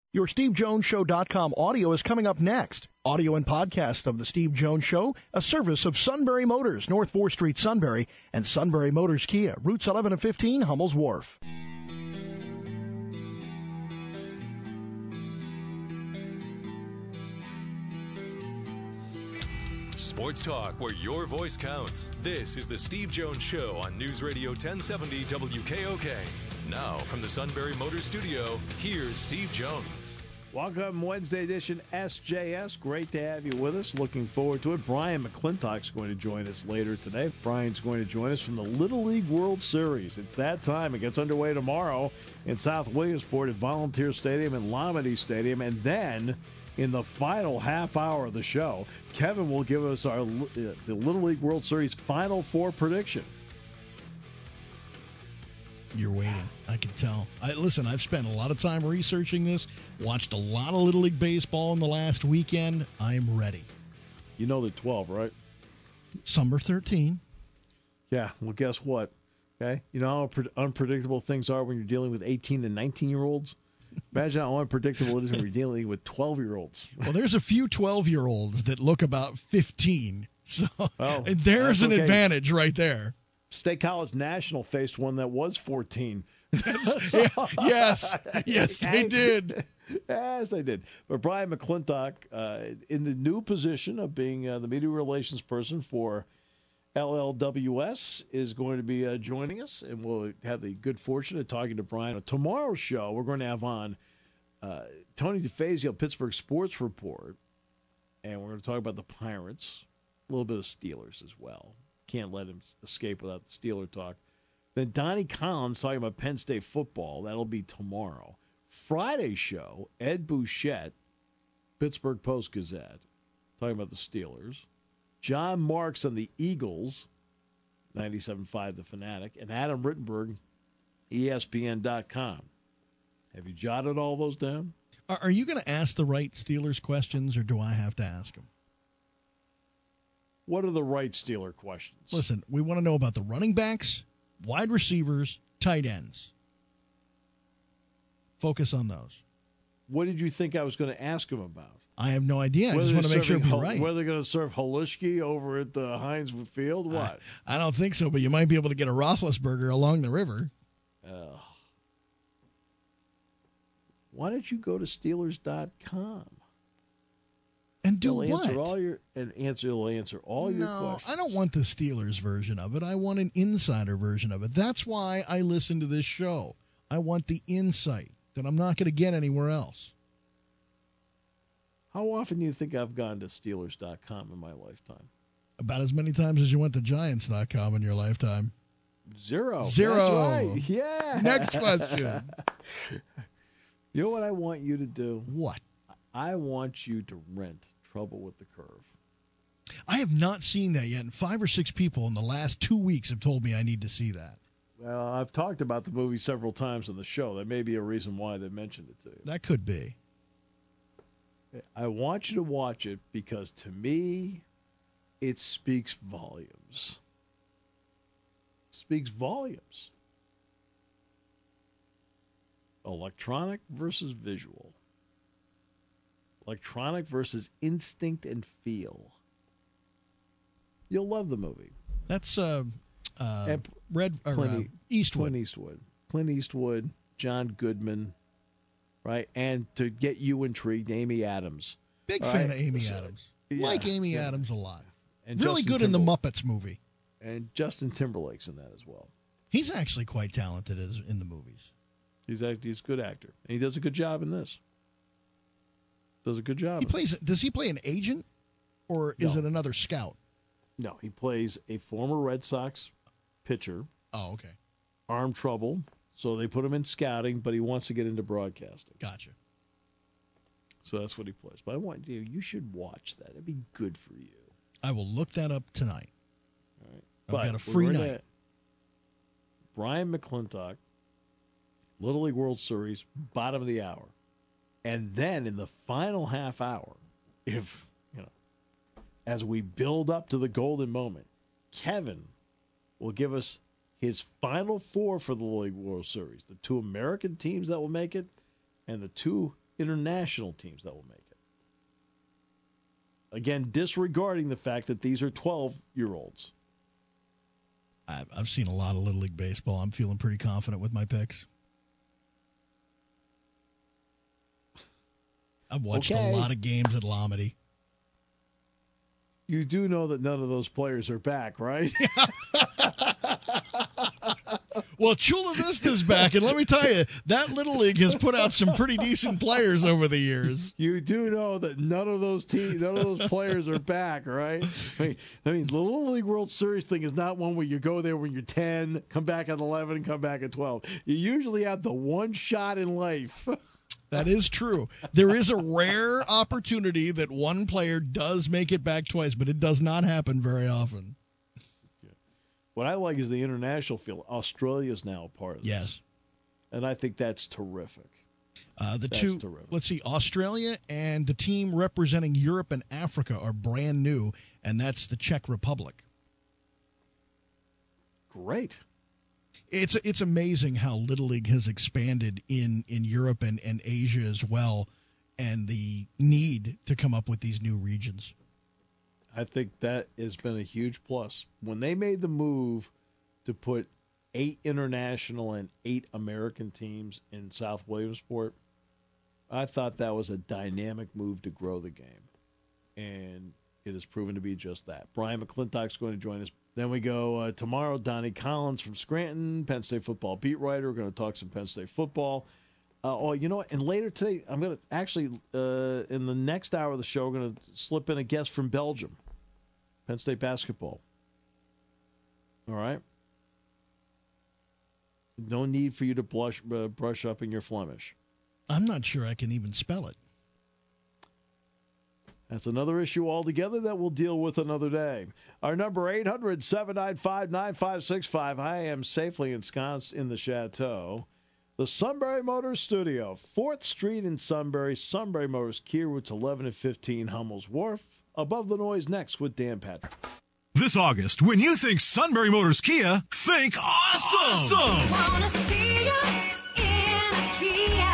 Your SteveJonesShow.com audio is coming up next. Audio and podcast of The Steve Jones Show, a service of Sunbury Motors, North 4th Street, Sunbury, and Sunbury Motors Kia, routes 11 and 15, Hummel's Wharf. Sports talk where your voice counts. This is The Steve Jones Show on News Radio 1070 WKOK. Now, from the Sunbury Motors Studio, here's Steve Jones. Welcome, Wednesday edition SJS. Great to have you with us. Looking forward to it. Brian McClintock's going to join us later today. Brian's going to join us from the Little League World Series. It's that time. It gets underway tomorrow in South Williamsport at Volunteer Stadium and Lamade Stadium. And then in the final half hour of the show, Kevin will give us the Little League World Series Final Four prediction. You're waiting. I can tell. Listen, I've spent a lot of time researching this, watched a lot of Little League baseball in the last weekend. I'm ready. You know the 12, right? Summer 13. Yeah, well, guess what? Okay, you know how unpredictable things are when you're dealing with 18 and 19-year-olds? Imagine how unpredictable it is when you're dealing with 12-year-olds. Well, there's a few 12-year-olds that look about 15, so and there's an advantage right there. State College National faced one that was 14. Yes, they did. Yes, they did. But Brian McClintock, in the new position of being the media relations person for LLWS, is going to be joining us, and we'll have the good fortune of talking to Brian. On tomorrow's show, we're going to have on Tony DeFazio, Pittsburgh Sports Report, and we're going to talk about the Pirates, a little bit of Steelers as well. Can't let him escape without the Steeler talk. Then Donnie Collins talking about Penn State football. That'll be tomorrow. Friday's show, Ed Bouchette, Pittsburgh Post-Gazette, talking about the Steelers. John Marks on the Eagles, 97.5 The Fanatic, and Adam Rittenberg, ESPN.com. Have you jotted all those down? Are you going to ask the right Steelers questions, or do I have to ask them? What are the right Steeler questions? Listen, we want to know about the running backs, wide receivers, tight ends. Focus on those. What did you think I was going to ask him about? I have no idea. I just want to make sure we're right. Whether they're going to serve Halushki over at the Heinz Field, what? I don't think so, but you might be able to get a Roethlisberger along the river. Why don't you go to Steelers.com? And do what? They'll answer all your questions. No, I don't want the Steelers version of it. I want an insider version of it. That's why I listen to this show. I want the insight that I'm not going to get anywhere else. How often do you think I've gone to Steelers.com in my lifetime? About as many times as you went to Giants.com in your lifetime. Zero. That's right. Yeah. Next question. You know what I want you to do? What? I want you to rent Trouble with the Curve. I have not seen that yet, and 5 or 6 people in the last 2 weeks have told me I need to see that. Well, I've talked about the movie several times on the show. That may be a reason why they mentioned it to you. That could be. I want you to watch it because, to me, it speaks volumes. Speaks volumes. Electronic versus visual. Electronic versus instinct and feel. You'll love the movie. That's Eastwood. Clint Eastwood, John Goodman, right? And to get you intrigued, Amy Adams. Big fan of Amy Adams. Yeah, like Amy Adams a lot. And really Justin good in the Muppets movie. And Justin Timberlake's in that as well. He's actually quite talented in the movies. He's a good actor. And he does a good job in this. Does a good job. Does he play an agent, or is it another scout? No, he plays a former Red Sox pitcher. Oh, okay. Arm trouble, so they put him in scouting, but he wants to get into broadcasting. Gotcha. So that's what he plays. But I want you should watch that. It'd be good for you. I will look that up tonight. All right. I've got a free night. Brian McClintock, Little League World Series, bottom of the hour. And then in the final half hour, as we build up to the golden moment, Kevin will give us his final four for the Little League World Series. The 2 American teams that will make it and the 2 international teams that will make it. Again, disregarding the fact that these are 12-year-olds. I've seen a lot of Little League Baseball. I'm feeling pretty confident with my picks. I've watched a lot of games at Lomity. You do know that none of those players are back, right? Well, Chula Vista's back, and let me tell you, that Little League has put out some pretty decent players over the years. You do know that none of those players are back, right? I mean, the Little League World Series thing is not one where you go there when you're 10, come back at 11, and come back at 12. You usually have the one shot in life. That is true. There is a rare opportunity that one player does make it back twice, but it does not happen very often. What I like is the international field. Australia is now a part of this. Yes. And I think that's terrific. Terrific. Let's see, Australia and the team representing Europe and Africa are brand new, and that's the Czech Republic. Great. It's amazing how Little League has expanded in Europe and Asia as well, and the need to come up with these new regions. I think that has been a huge plus. When they made the move to put 8 international and 8 American teams in South Williamsport, I thought that was a dynamic move to grow the game. And it has proven to be just that. Brian McClintock's going to join us. Then we go tomorrow, Donnie Collins from Scranton, Penn State football beat writer. We're going to talk some Penn State football. You know what? And later today, I'm going to actually, in the next hour of the show, we're going to slip in a guest from Belgium, Penn State basketball. All right? No need for you to brush up in your Flemish. I'm not sure I can even spell it. That's another issue altogether that we'll deal with another day. Our number 800-795-9565. I am safely ensconced in the Chateau. The Sunbury Motors Studio, 4th Street in Sunbury. Sunbury Motors, Kia routes 11 and 15, Hummel's Wharf. Above the Noise next with Dan Patrick. This August, when you think Sunbury Motors Kia, think awesome! Wanna see you in a Kia.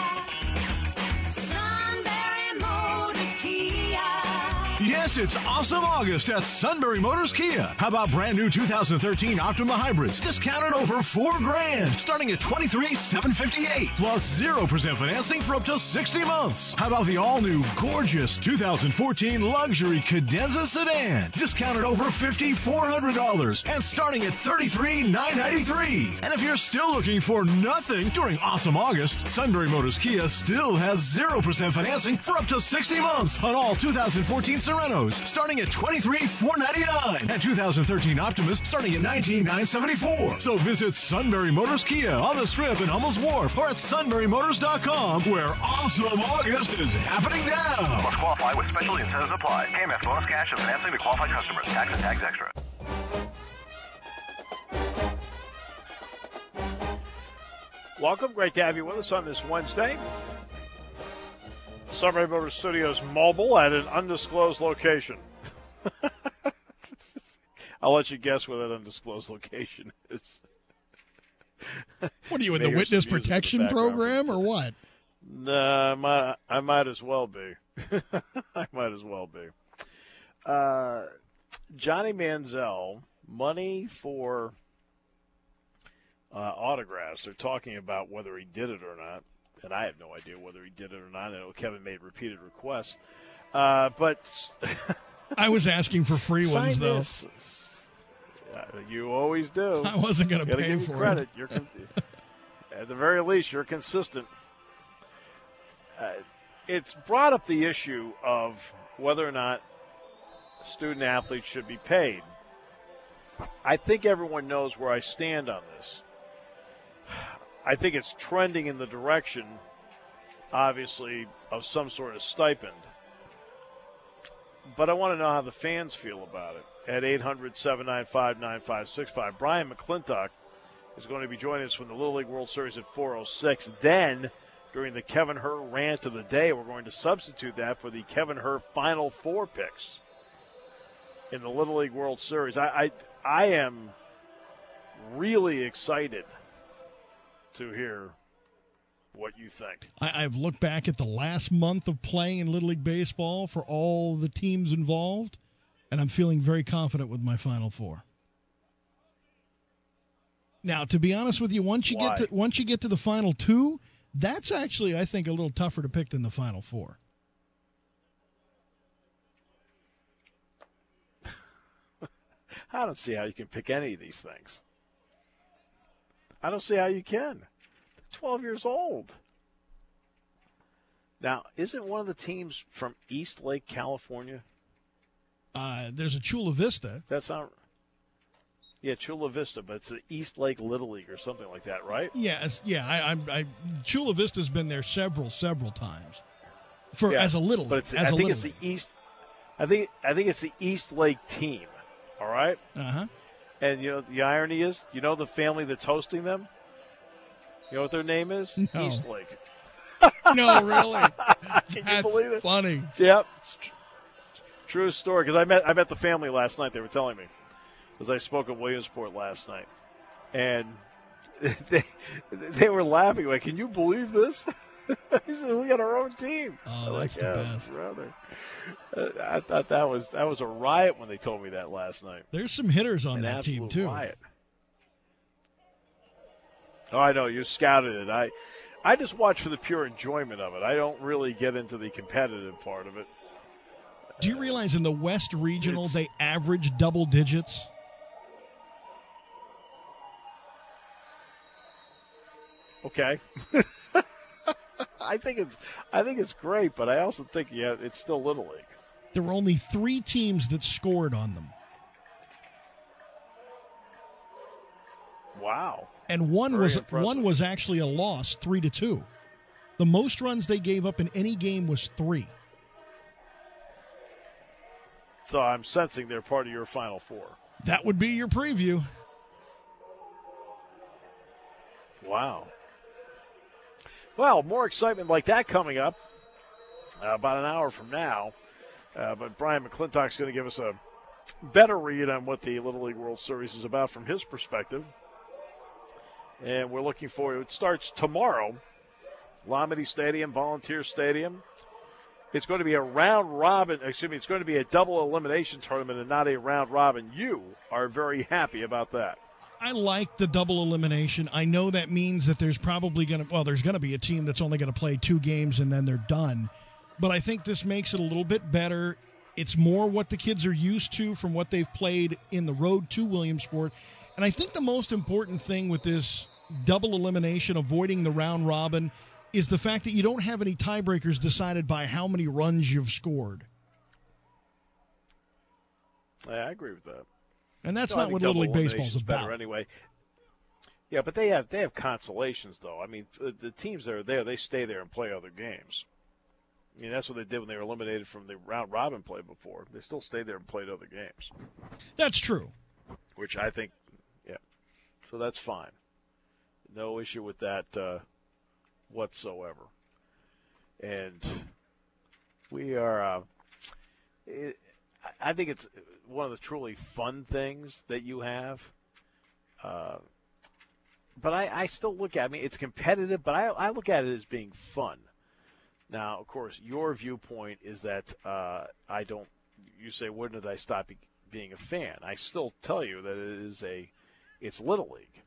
Sunbury Motors Kia. Yes, it's awesome August at Sunbury Motors Kia. How about brand new 2013 Optima Hybrids, discounted over $4,000, starting at $23,758, plus 0% financing for up to 60 months. How about the all-new, gorgeous 2014 luxury Cadenza sedan, discounted over $5,400 and starting at $33,993. And if you're still looking for nothing during awesome August, Sunbury Motors Kia still has 0% financing for up to 60 months on all 2014 Serenos, starting at $23,499, and 2013 Optimus starting at $19,974. So visit Sunbury Motors Kia on the Strip in Hummel's Wharf or at sunburymotors.com, where awesome August is happening now. Must qualify with special incentives apply. KMF bonus cash and financing to qualified customers. Tax and tags extra. Welcome. Great to have you with us on this Wednesday. Sunbury Motors Studios mobile at an undisclosed location. I'll let you guess where that undisclosed location is. What are you, in the witness protection program or what? No, I might as well be. I might as well be. Johnny Manziel, money for autographs. They're talking about whether he did it or not. And I have no idea whether he did it or not. I know Kevin made repeated requests. But I was asking for free ones, though. You always do. I wasn't going to pay for credit. It. At the very least, you're consistent. It's brought up the issue of whether or not student athletes should be paid. I think everyone knows where I stand on this. I think it's trending in the direction, obviously, of some sort of stipend. But I want to know how the fans feel about it. At 800-795-9565. Brian McClintock is going to be joining us from the Little League World Series at 4:06. Then, during the Kevin Herr rant of the day, we're going to substitute that for the Kevin Herr Final Four picks in the Little League World Series. I am really excited to hear what you think. I've looked back at the last month of playing in Little League Baseball for all the teams involved, and I'm feeling very confident with my Final Four. Now, to be honest with you, once you get to the Final Two, that's actually, I think, a little tougher to pick than the Final Four. I don't see how you can pick any of these things. I don't see how you can. 12 years old. Now, isn't one of the teams from East Lake, California? There's a Chula Vista. That's not. Yeah, Chula Vista, but it's the East Lake Little League or something like that, right? Yeah, Chula Vista's been there several times as a little. But I think it's the East. I think it's the East Lake team. All right. And you know the irony is, you know the family that's hosting them. You know what their name is? No. East Lake. No, really? Can you believe it? Funny. Yep. It's true story. Because I met the family last night. They were telling me because I spoke at Williamsport last night, and they were laughing. Like, can you believe this? He said, we got our own team. Oh, that's the best. Brother. I thought that was a riot when they told me that last night. There's some hitters on that team too. Riot. Oh, I know. You scouted it. I just watch for the pure enjoyment of it. I don't really get into the competitive part of it. Do you realize in the West Regional they average double digits? Okay. I think it's great, but I also think it's still Little League. There were only 3 teams that scored on them. Wow. And one was actually a loss, 3-2. The most runs they gave up in any game was 3. So I'm sensing they're part of your Final Four. That would be your preview. Wow. Well, more excitement like that coming up about an hour from now. But Brian McClintock's going to give us a better read on what the Little League World Series is about from his perspective. And we're looking forward. It starts tomorrow, Lamity Stadium, Volunteer Stadium. It's going to be a it's going to be a double elimination tournament and not a round robin. You are very happy about that. I like the double elimination. I know that means that there's probably going to be a team that's only going to play 2 games and then they're done. But I think this makes it a little bit better. It's more what the kids are used to from what they've played in the road to Williamsport. And I think the most important thing with this double elimination, avoiding the round robin, is the fact that you don't have any tiebreakers decided by how many runs you've scored. I agree with that. And that's not what Little League Baseball's about. Better anyway. Yeah, but they have consolations, though. I mean, the teams that are there, they stay there and play other games. I mean, that's what they did when they were eliminated from the round-robin play before. They still stayed there and played other games. That's true. Which I think, yeah. So that's fine. No issue with that whatsoever. And we are I think it's one of the truly fun things that you have. But I still look at it's competitive, but I look at it as being fun. Now, of course, your viewpoint is that you say, when did I stop being a fan? I still tell you that it's Little League.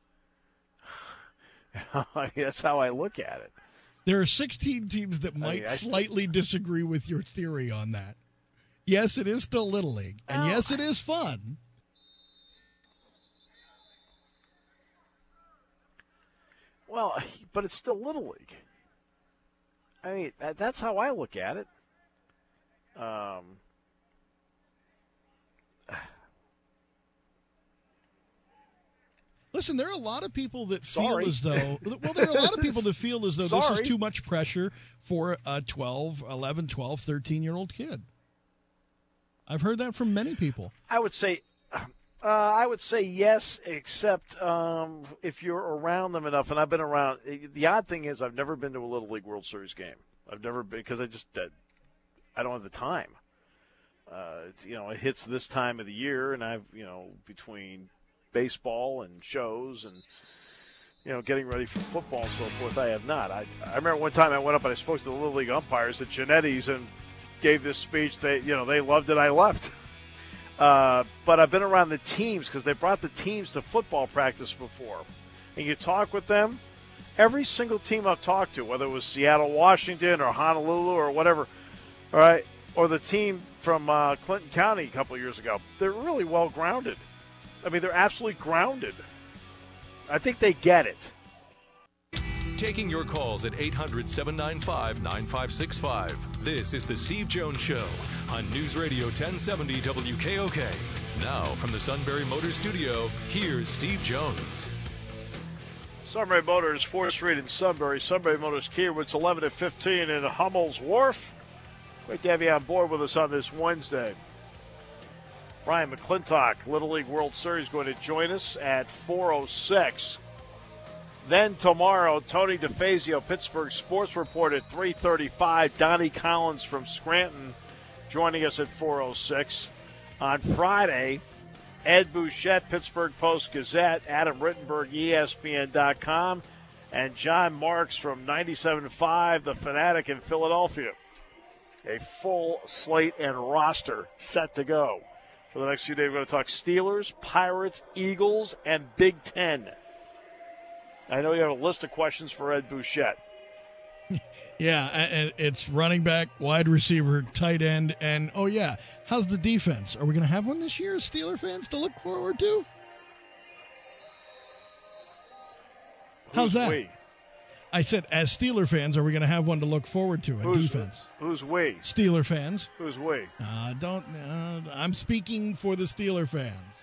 I mean, that's how I look at it. There are 16 teams that might slightly disagree with your theory on that. Yes, it is still Little League, and yes, it is fun. Well, but it's still Little League. I mean, that's how I look at it. Listen, there are a lot of people that feel as though this is too much pressure for a 11, 12, 13-year-old kid. I've heard that from many people. I would say yes, except if you're around them enough. And I've been around. The odd thing is I've never been to a Little League World Series game. I've never been because I don't have the time. It hits this time of the year, and I've between baseball and shows and getting ready for football and so forth. I have not. I remember one time I went up and I spoke to the Little League umpires at Genetti's and gave this speech. They loved it. I left. But I've been around the teams because they brought the teams to football practice before. And you talk with them, every single team I've talked to, whether it was Seattle, Washington, or Honolulu or whatever, all right, or the team from Clinton County a couple of years ago, they're really well grounded. I mean, they're absolutely grounded. I think they get it. Taking your calls at 800-795-9565. This is the Steve Jones Show on News Radio 1070 WKOK. Now from the Sunbury Motors Studio, here's Steve Jones. Sunbury Motors, 4th Street in Sunbury. Sunbury Motors Kia, it's 11 at 15 in Hummel's Wharf. Great to have you on board with us on this Wednesday. Brian McClintock, Little League World Series, going to join us at 4:06. Then tomorrow, Tony DeFazio, Pittsburgh Sports Report at 3:35. Donnie Collins from Scranton joining us at 4:06. On Friday, Ed Bouchette, Pittsburgh Post-Gazette, Adam Rittenberg, ESPN.com, and John Marks from 97.5, The Fanatic in Philadelphia. A full slate and roster set to go. For the next few days, we're going to talk Steelers, Pirates, Eagles, and Big Ten. I know you have a list of questions for Ed Bouchette. Yeah, and it's running back, wide receiver, tight end, and, oh, yeah, how's the defense? Are we going to have one this year, Steeler fans, to look forward to? How's that? We? I said, as Steeler fans, are we going to have one to look forward to, a defense? Who's we? Steeler fans. Who's we? I'm speaking for the Steeler fans.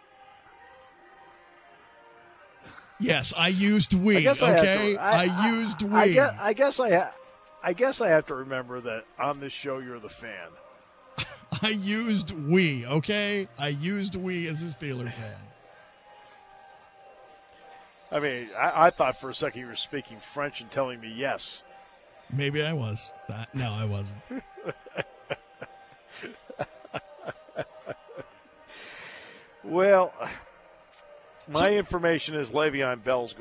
Yes, I used we, okay? I used we. I guess I have to remember that on this show you're the fan. I used we, okay? I used we as a Steeler fan. I mean, I thought for a second you were speaking French and telling me yes. Maybe I was. No, I wasn't. Well, my information is Le'Veon Bell's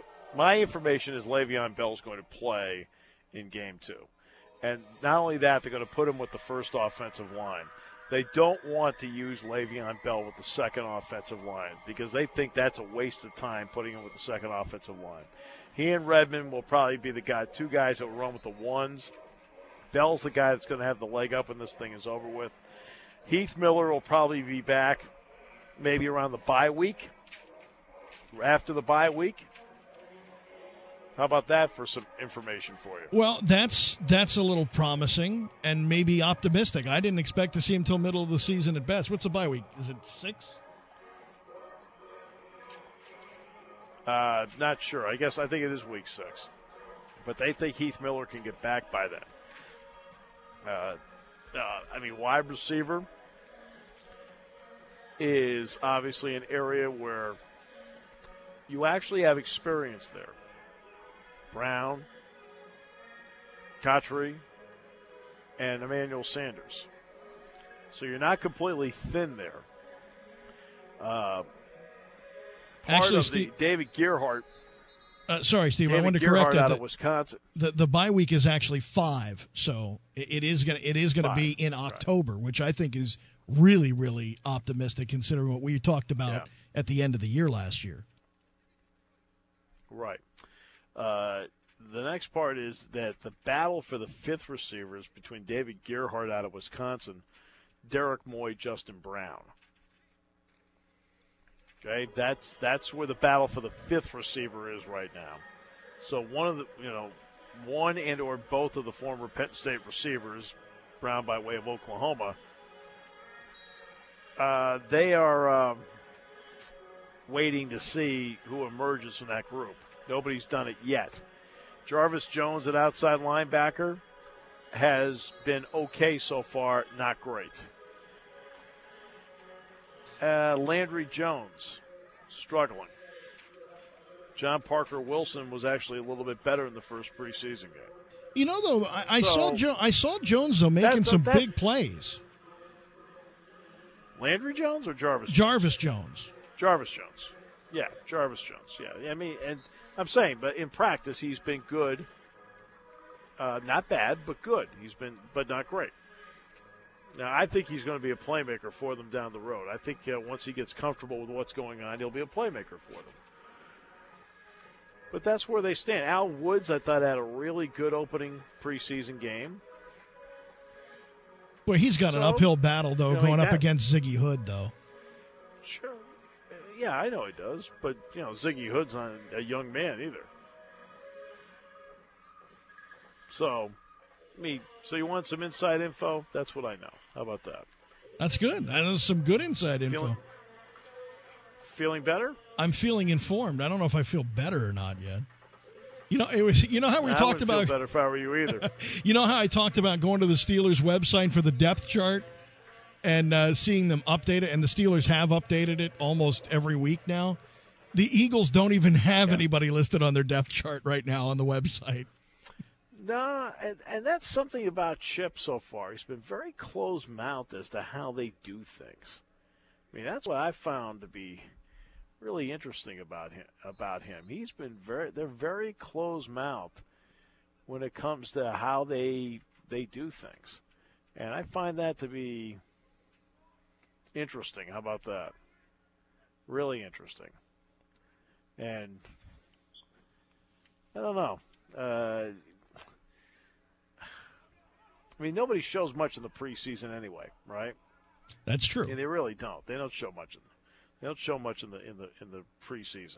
going to play in Game 2. And not only that, they're going to put him with the first offensive line. They don't want to use Le'Veon Bell with the second offensive line because they think that's a waste of time putting him with the second offensive line. He and Redmond will probably be the two guys that will run with the ones. Bell's the guy that's going to have the leg up when this thing is over with. Heath Miller will probably be back maybe around the bye week, after the bye week. How about that for some information for you? Well, that's a little promising and maybe optimistic. I didn't expect to see him till middle of the season at best. What's the bye week? Is it 6? Not sure. I think it is week 6. But they think Heath Miller can get back by then. Wide receiver is obviously an area where you actually have experience there. Brown, Cotchery, and Emmanuel Sanders. So you're not completely thin there. David Gearhart. Sorry, Steve. I wanted to Gearhart correct that. Out of Wisconsin. The bye week is actually 5, so it is going to be in October, right, which I think is really, really optimistic considering what we talked about at the end of the year last year. Right. The next part is that the battle for the 5th receiver is between David Gearhart out of Wisconsin, Derek Moy, Justin Brown. Okay, that's where the battle for the 5th receiver is right now. So one and or both of the former Penn State receivers, Brown by way of Oklahoma, they are waiting to see who emerges from that group. Nobody's done it yet. Jarvis Jones, at outside linebacker, has been okay so far, not great. Landry Jones, struggling. John Parker Wilson was actually a little bit better in the first preseason game. You know, though, I saw Jones, though, making some big plays. Landry Jones or Jarvis? Jarvis Jones. Jarvis Jones. Yeah, Jarvis Jones. Yeah, I'm saying, but in practice, he's been good. Not bad, but good. He's been, but not great. Now, I think he's going to be a playmaker for them down the road. I think once he gets comfortable with what's going on, he'll be a playmaker for them. But that's where they stand. Al Woods, I thought, had a really good opening preseason game. Boy, he's got an uphill battle, though, going up has. against Ziggy Hood, though. Sure. Yeah, I know he does. But, Ziggy Hood's not a young man either. So you want some inside info? That's what I know. How about that? That's good. That is some good inside info. Feeling better? I'm feeling informed. I don't know if I feel better or not yet. How we talked about. I wouldn't feel better if I were you either. You know how I talked about going to the Steelers website for the depth chart and seeing them update it, and the Steelers have updated it almost every week now. The Eagles don't even have anybody listed on their depth chart right now on the website. No, and that's something about Chip so far. He's been very closed-mouthed as to how they do things. I mean, that's what I found to be really interesting about him. He's been they're very closed-mouthed when it comes to how they do things. And I find that to be interesting. How about that? Really interesting. And I don't know. I mean, nobody shows much in the preseason anyway, right? That's true. Yeah, they really don't. They don't show much. They don't show much in the preseason.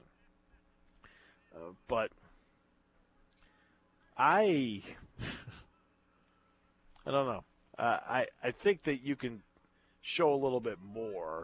But I don't know. I think that you can show a little bit more.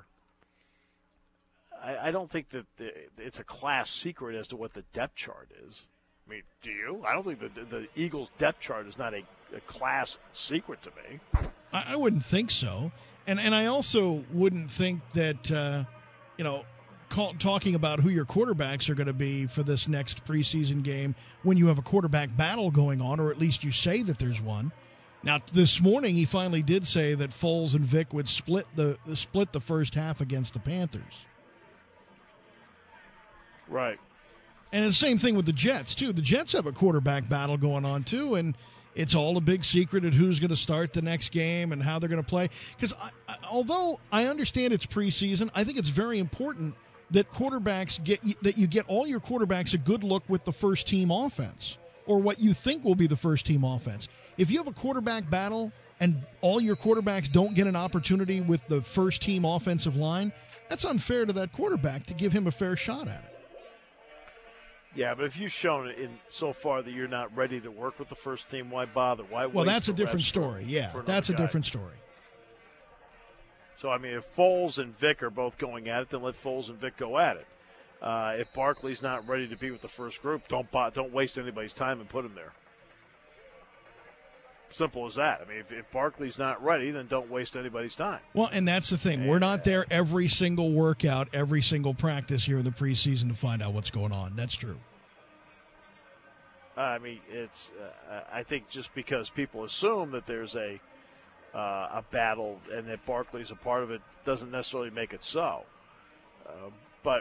I don't think that it's a class secret as to what the depth chart is. I mean, do you? I don't think the Eagles' depth chart is not a class secret to me. I wouldn't think so. And I also wouldn't think that, talking about who your quarterbacks are going to be for this next preseason game when you have a quarterback battle going on, or at least you say that there's one. Now, this morning he finally did say that Foles and Vic would split the first half against the Panthers. Right. And the same thing with the Jets, too. The Jets have a quarterback battle going on, too, and it's all a big secret at who's going to start the next game and how they're going to play. Because although I understand it's preseason, I think it's very important that you get all your quarterbacks a good look with the first-team offense, or what you think will be the first-team offense. If you have a quarterback battle and all your quarterbacks don't get an opportunity with the first-team offensive line, that's unfair to that quarterback to give him a fair shot at it. Yeah, but if you've shown it so far that you're not ready to work with the first team, why bother? Well, that's a different story. Yeah, that's a different story. So, I mean, if Foles and Vic are both going at it, then let Foles and Vic go at it. If Barkley's not ready to be with the first group, don't waste anybody's time and put him there. Simple as that. I mean, if Barkley's not ready, then don't waste anybody's time. Well, and that's the thing. We're not there every single workout, every single practice here in the preseason to find out what's going on. That's true. I mean, it's. I think just because people assume that there's a battle and that Barkley's a part of it doesn't necessarily make it so. But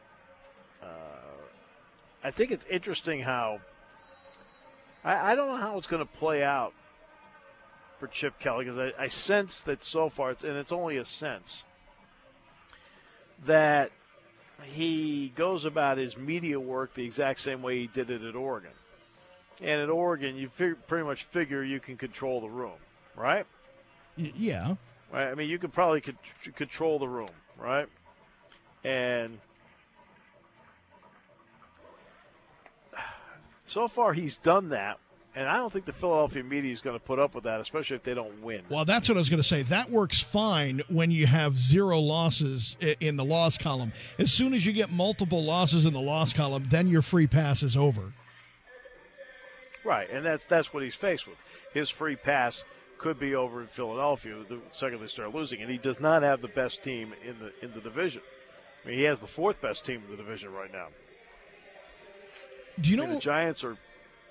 I think it's interesting how I don't know how it's going to play out for Chip Kelly, because I sense that so far, and it's only a sense, that he goes about his media work the exact same way he did it at Oregon. And at Oregon, you pretty much figure you can control the room, right? Yeah. Right. I mean, you can probably control the room, right? And so far he's done that. And I don't think the Philadelphia media is going to put up with that, especially if they don't win. Well, that's what I was going to say. That works fine when you have 0 losses in the loss column. As soon as you get multiple losses in the loss column, then your free pass is over. Right, and that's what he's faced with. His free pass could be over in Philadelphia the second they start losing, and he does not have the best team in the division. I mean, he has the 4th best team in the division right now. Do you know the Giants are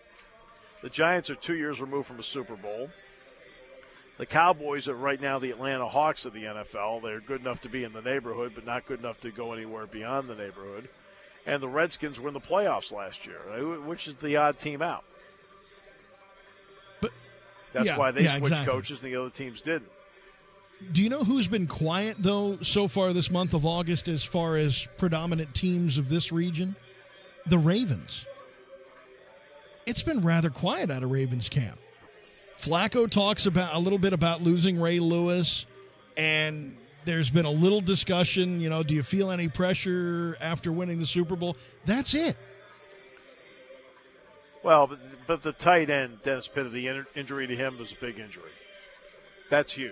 2 years removed from a Super Bowl. The Cowboys are right now the Atlanta Hawks of the NFL. They're good enough to be in the neighborhood, but not good enough to go anywhere beyond the neighborhood. and the Redskins were in the playoffs last year. Which is the odd team out? But that's why they switched exactly. coaches and the other teams didn't. Do you know who's been quiet, though, so far this month of August as far as predominant teams of this region? The Ravens. It's been rather quiet out of Ravens camp. Flacco talks about a little bit about losing Ray Lewis, and there's been a little discussion, do you feel any pressure after winning the Super Bowl? That's it. Well, but the tight end, Dennis Pitta, the injury to him was a big injury. That's huge.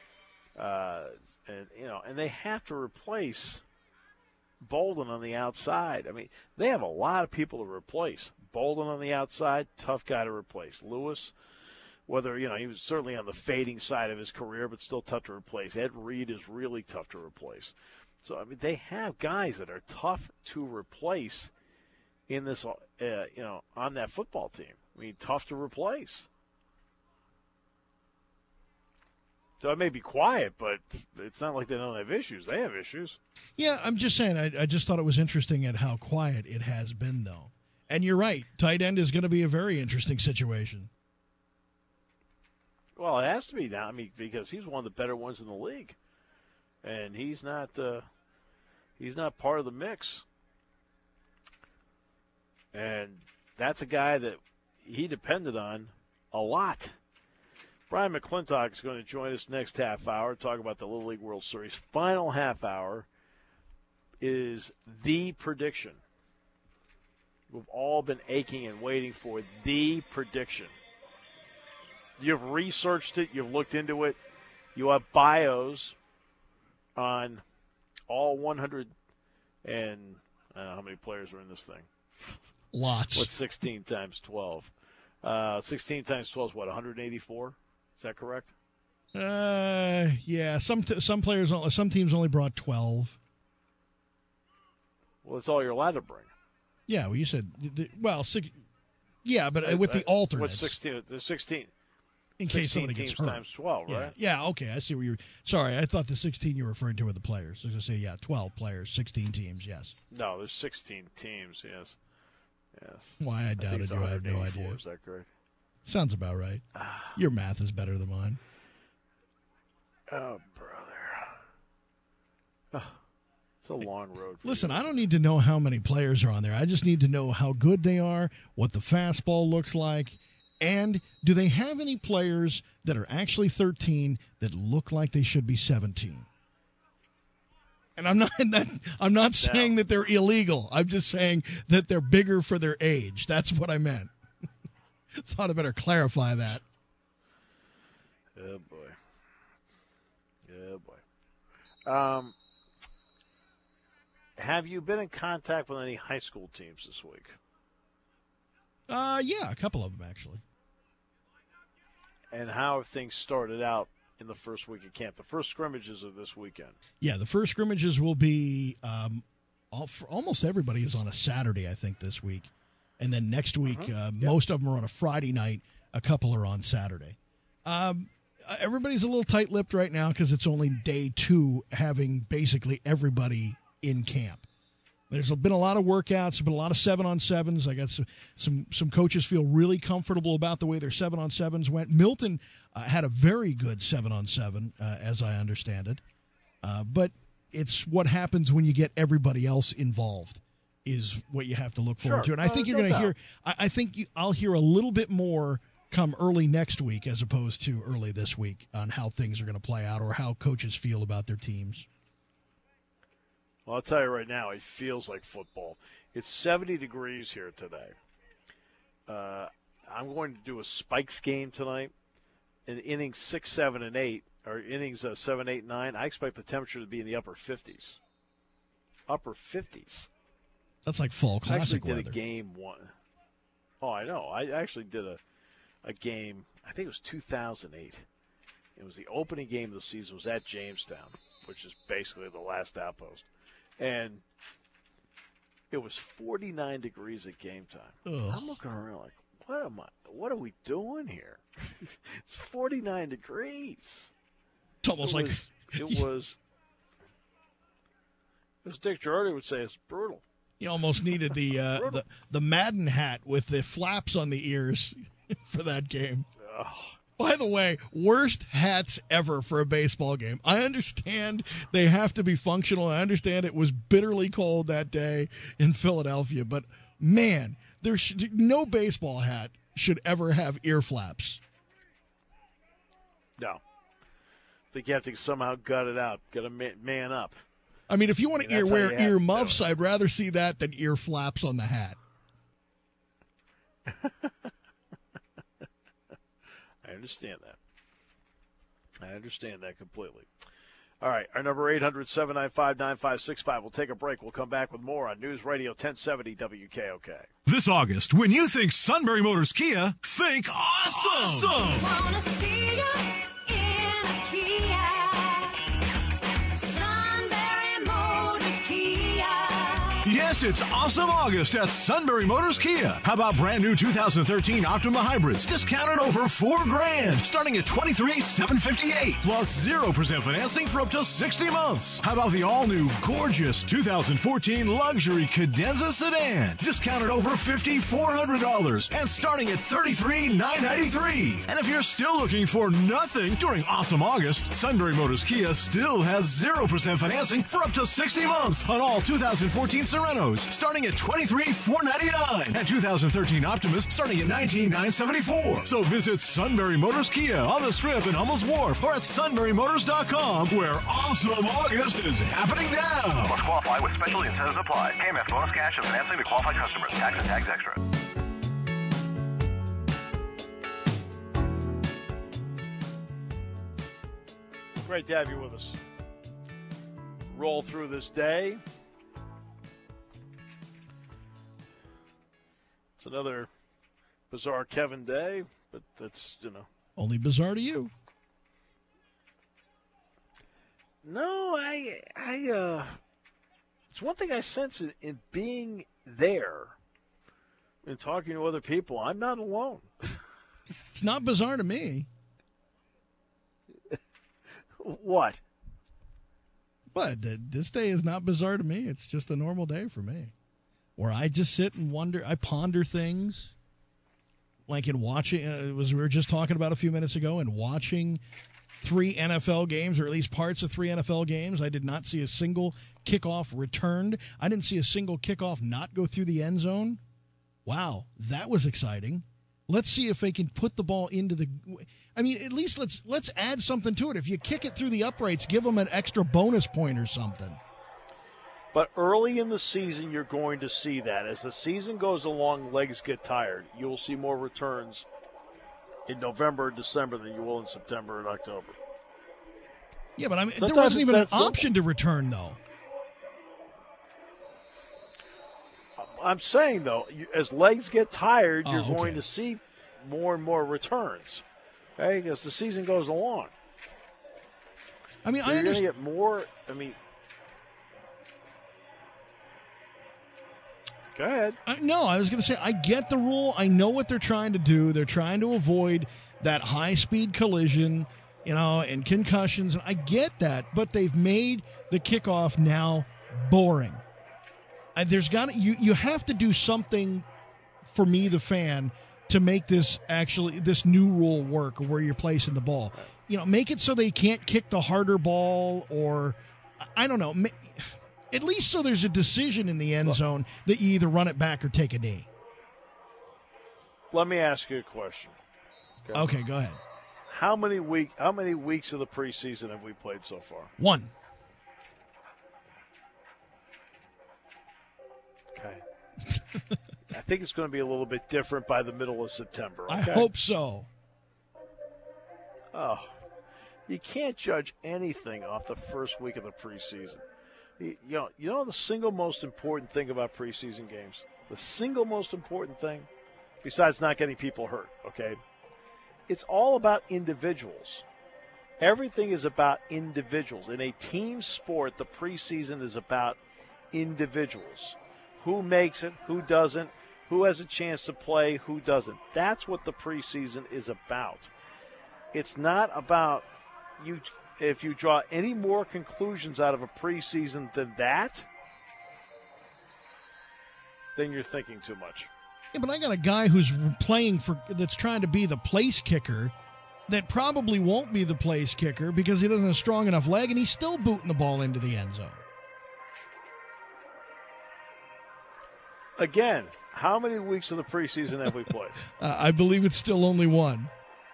And they have to replace Bolden on the outside. I mean, they have a lot of people to replace. Bolden on the outside, tough guy to replace. Lewis, whether, he was certainly on the fading side of his career, but still tough to replace. Ed Reed is really tough to replace. So, I mean, they have guys that are tough to replace in this, on that football team. I mean, tough to replace. So it may be quiet, but it's not like they don't have issues. They have issues. Yeah, I'm just saying, I just thought it was interesting at how quiet it has been, though. And you're right, tight end is going to be a very interesting situation. Well, it has to be now, because he's one of the better ones in the league. And he's not part of the mix. And that's a guy that he depended on a lot. Brian McClintock is going to join us next half hour to talk about the Little League World Series. Final half hour is the prediction. We've all been aching and waiting for the prediction. You've researched it. You've looked into it. You have bios on all 100 and I don't know how many players are in this thing. Lots. What's 16 times 12? 16 times 12 is what, 184? Is that correct? Yeah. Some players, some teams only brought 12. Well, it's all you're allowed to bring. Yeah. Well, you said yeah, but with the alternates. What's 16? The 16. In case somebody gets hurt. Times 12, right? Yeah. Okay. I see where you're. Sorry, I thought the 16 you were referring to were the players. I was going to say 12 players, 16 teams. Yes. No, there's 16 teams. Yes. Why I doubted you. I have no idea. Is that correct? Sounds about right. Your math is better than mine. Oh, brother. It's a long road. Listen, I don't need to know how many players are on there. I just need to know how good they are, what the fastball looks like, and do they have any players that are actually 13 that look like they should be 17? And I'm not saying that they're illegal. I'm just saying that they're bigger for their age. That's what I meant. Thought I better clarify that. Oh, boy. Oh, boy. Have you been in contact with any high school teams this week? Yeah, a couple of them, actually. And how have things started out in the first week of camp? The first scrimmages of this weekend. Yeah, the first scrimmages will be almost everybody is on a Saturday, I think, this week. And then next week, most of them are on a Friday night. A couple are on Saturday. Everybody's a little tight-lipped right now because it's only day 2 having basically everybody in camp. There's been a lot of workouts, been a lot of 7-on-7s. I got some coaches feel really comfortable about the way their 7-on-7s went. Milton had a very good 7-on-7, as I understand it. But it's what happens when you get everybody else involved is what you have to look forward to. And I think you're going to hear. I think I'll hear a little bit more come early next week as opposed to early this week on how things are going to play out or how coaches feel about their teams. Well, I'll tell you right now, it feels like football. It's 70 degrees here today. I'm going to do a Spikes game tonight in innings 6, 7, and 8, or innings 7, 8, 9. I expect the temperature to be in the upper 50s. Upper 50s. That's like fall classic weather. I actually weather. did a game one. Oh, I know. I actually did a game, I think it was 2008. It was the opening game of the season. It was at Jamestown, which is basically the last outpost. And it was 49 degrees at game time. Ugh. I'm looking around like, what are we doing here? It's 49 degrees. It's almost It was Dick Girardi would say it's brutal. You almost needed the Madden hat with the flaps on the ears for that game. Ugh. By the way, worst hats ever for a baseball game. I understand they have to be functional. I understand it was bitterly cold that day in Philadelphia, but man, no baseball hat should ever have ear flaps. No. I think you have to somehow gut it out. Got to man up. I mean, if you want to that's how wear you have to ear do muffs, it. I'd rather see that than ear flaps on the hat. I understand that. I understand that completely. All right, our number 800-795-9565. We'll take a break. We'll come back with more on News Radio 1070 WKOK. This August, when you think Sunbury Motors Kia, think awesome! Wanna see ya in a Kia. Sunbury Motors Kia. Yes, it's awesome August at Sunbury Motors Kia. How about brand new 2013 Optima Hybrids discounted over $4,000, starting at $23,758, plus 0% financing for up to 60 months. How about the all-new gorgeous 2014 luxury Cadenza sedan, discounted over $5,400 and starting at $33,993. And if you're still looking for nothing during awesome August, Sunbury Motors Kia still has 0% financing for up to 60 months on all 2014 Serenos, starting at $23,499, and 2013 Optimus starting at $19,974. So visit Sunbury Motors Kia on the Strip in Hummel's Wharf or at sunburymotors.com, where awesome August is happening now. Must qualify with special incentives apply. KMF bonus cash and financing to qualified customers. Tax and tags extra. Great to have you with us. Roll through this day. It's another bizarre Kevin day, but that's, Only bizarre to you. No, it's one thing I sense in being there and talking to other people. I'm not alone. It's not bizarre to me. What? But this day is not bizarre to me. It's just a normal day for me, where I just sit and wonder. I ponder things, like in watching. We were just talking about a few minutes ago, and watching 3 NFL games, or at least parts of 3 NFL games. I did not see a single kickoff returned. I didn't see a single kickoff not go through the end zone. Wow, that was exciting. Let's see if they can put the ball into the. I mean, at least let's add something to it. If you kick it through the uprights, give them an extra bonus point or something. But early in the season, you're going to see that. As the season goes along, legs get tired. You'll see more returns in November and December than you will in September and October. Yeah, but I mean, Sometimes there wasn't it's even an that simple. option to return, though. I'm saying, though, as legs get tired, you're okay. going to see more and more returns, okay, as the season goes along. I mean, So I you're going to understand. get more. I mean, go ahead. I was going to say, I get the rule. I know what they're trying to do. They're trying to avoid that high-speed collision, and concussions. And I get that, but they've made the kickoff now boring. You have to do something for me, the fan, to make this new rule work, where you're placing the ball. Make it so they can't kick the harder ball, or I don't know. At least so there's a decision in the end zone that you either run it back or take a knee. Let me ask you a question. Okay, go ahead. How many weeks of the preseason have we played so far? 1. Okay. I think it's going to be a little bit different by the middle of September. Okay? I hope so. Oh, you can't judge anything off the first week of the preseason. You know the single most important thing about preseason games? The single most important thing, besides not getting people hurt, okay? It's all about individuals. Everything is about individuals. In a team sport, the preseason is about individuals. Who makes it, who doesn't, who has a chance to play, who doesn't. That's what the preseason is about. It's not about you. If you draw any more conclusions out of a preseason than that, then you're thinking too much. Yeah, but I got a guy who's playing that's trying to be the place kicker that probably won't be the place kicker because he doesn't have a strong enough leg, and he's still booting the ball into the end zone. Again, how many weeks of the preseason have we played? I believe it's still only one.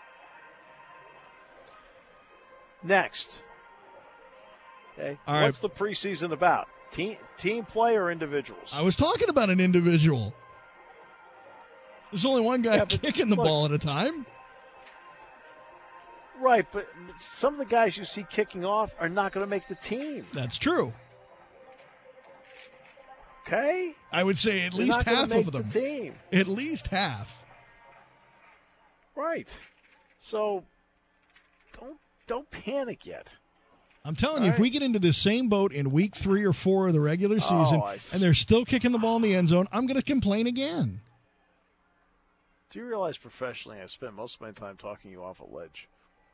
Next. Okay. All right. What's the preseason about? Team play or individuals? I was talking about an individual. There's only one guy kicking the ball at a time. Right, but some of the guys you see kicking off are not going to make the team. That's true. Okay? I would say at least half of them. The team. At least half. Right. So don't panic yet. I'm telling you, if we get into the same boat in week 3 or 4 of the regular season and they're still kicking the ball in the end zone, I'm going to complain again. Do you realize professionally I spend most of my time talking you off a ledge?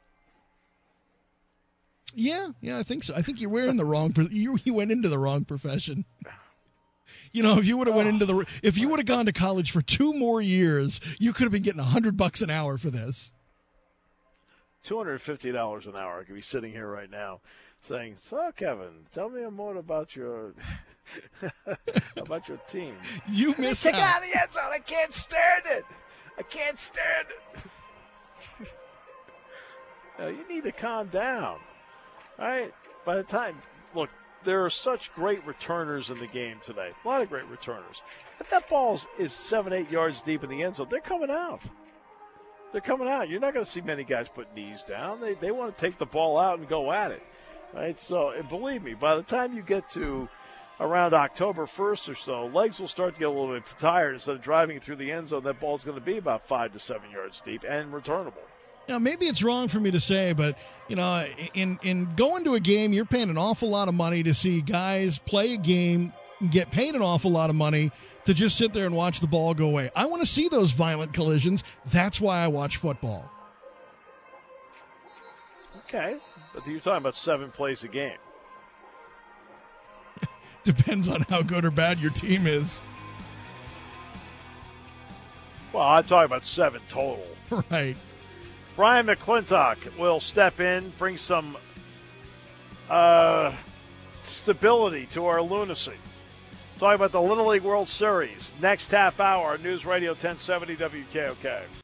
Yeah, I think so. I think you're wearing the wrong. You went into the wrong profession. You know, if you would have gone to college for 2 more years, you could have been getting $100 an hour for this. $250 an hour. I could be sitting here right now saying, "So, Kevin, tell me more about your team." You missed kick out. Out of the end zone. I can't stand it. You need to calm down. All right? By the time, look, there are such great returners in the game today. A lot of great returners. If that ball is 7-8 yards deep in the end zone, they're coming out. You're not going to see many guys put knees down. They want to take the ball out and go at it. Right? So, and believe me, by the time you get to around October 1st or so, legs will start to get a little bit tired. Instead of driving through the end zone, that ball's going to be about 5 to 7 yards deep and returnable. Now, maybe it's wrong for me to say, but, you know, in going to a game, you're paying an awful lot of money to see guys play a game and get paid an awful lot of money to just sit there and watch the ball go away. I want to see those violent collisions. That's why I watch football. Okay, but you're talking about 7 plays a game. Depends on how good or bad your team is. Well, I'm talking about 7 total. Right. Brian McClintock will step in, bring some stability to our lunacy. Talking about the Little League World Series. Next half hour, News Radio 1070 WKOK.